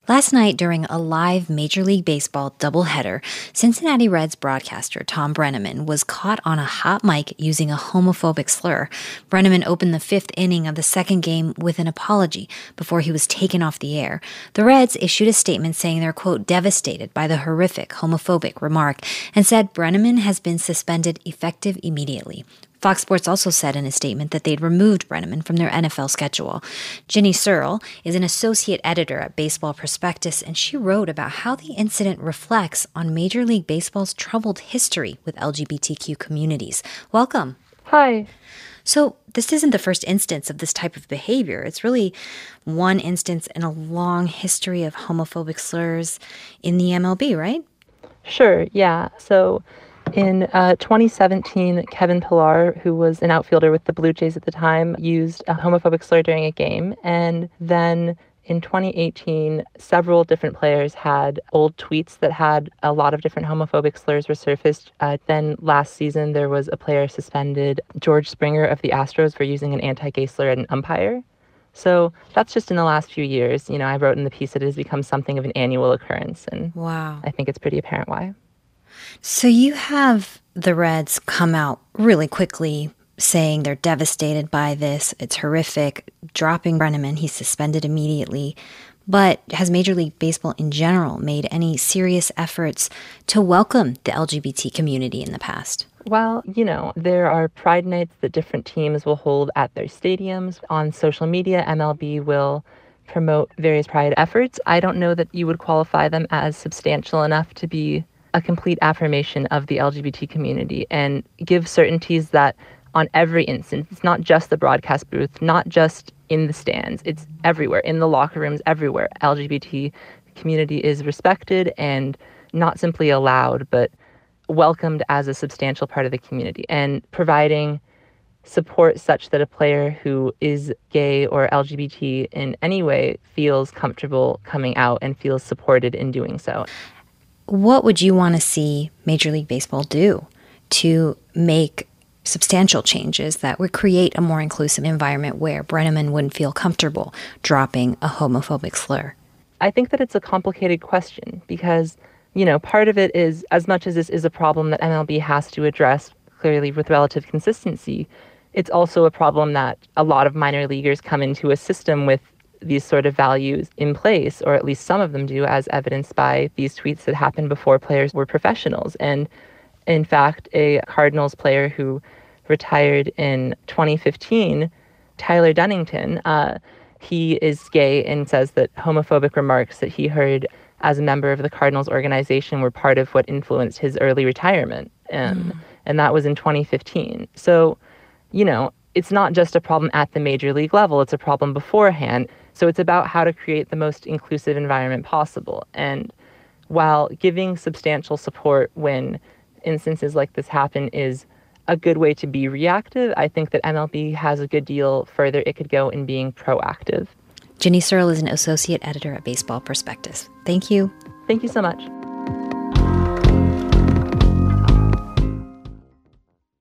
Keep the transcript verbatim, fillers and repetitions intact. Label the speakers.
Speaker 1: Last night, during a live Major League Baseball doubleheader, Cincinnati Reds broadcaster Thom Brennaman was caught on a hot mic using a homophobic slur. Brennaman opened the fifth inning of the second game with an apology before he was taken off the air. The Reds issued a statement saying they're, quote, devastated by the horrific homophobic remark and said Brennaman has been suspended effective immediately. Fox Sports also said in a statement that they'd removed Brennaman from their N F L schedule. Ginny Searle is an associate editor at Baseball Prospectus, and she wrote about how the incident reflects on Major League Baseball's troubled history with L G B T Q communities. Welcome.
Speaker 2: Hi.
Speaker 1: So this isn't the first instance of this type of behavior. It's really one instance in a long history of homophobic slurs in the M L B, right?
Speaker 2: Sure, yeah. So in uh, twenty seventeen, Kevin Pillar, who was an outfielder with the Blue Jays at the time, used a homophobic slur during a game. And then in twenty eighteen, several different players had old tweets that had a lot of different homophobic slurs resurfaced. Uh, then last season, there was a player suspended, George Springer of the Astros, for using an anti-gay slur at an umpire. So that's just in the last few years. You know, I wrote in the piece that it has become something of an annual occurrence. And
Speaker 1: wow.
Speaker 2: I think it's pretty apparent why.
Speaker 1: So you have the Reds come out really quickly saying they're devastated by this. It's horrific. Dropping Brennaman, he's suspended immediately. But has Major League Baseball in general made any serious efforts to welcome the L G B T community in the past?
Speaker 2: Well, you know, there are pride nights that different teams will hold at their stadiums. On social media, M L B will promote various pride efforts. I don't know that you would qualify them as substantial enough to be a complete affirmation of the L G B T community and give certainties that on every instance, it's not just the broadcast booth, not just in the stands, it's everywhere, in the locker rooms, everywhere. L G B T community is respected and not simply allowed, but welcomed as a substantial part of the community, and providing support such that a player who is gay or L G B T in any way feels comfortable coming out and feels supported in doing so.
Speaker 1: What would you want to see Major League Baseball do to make substantial changes that would create a more inclusive environment where Brennaman wouldn't feel comfortable dropping a homophobic slur?
Speaker 2: I think that it's a complicated question because, you know, part of it is, as much as this is a problem that M L B has to address clearly with relative consistency, it's also a problem that a lot of minor leaguers come into a system with these sort of values in place, or at least some of them do, as evidenced by these tweets that happened before players were professionals. And in fact, a Cardinals player who retired in twenty fifteen, Tyler Dunnington, uh, he is gay and says that homophobic remarks that he heard as a member of the Cardinals organization were part of what influenced his early retirement. Um, mm. And that was in twenty fifteen. So, you know, it's not just a problem at the major league level, it's a problem beforehand. So it's about how to create the most inclusive environment possible. And while giving substantial support when instances like this happen is a good way to be reactive, I think that M L B has a good deal further it could go in being proactive.
Speaker 1: Ginny Searle is an associate editor at Baseball Prospectus. Thank you.
Speaker 2: Thank you so much.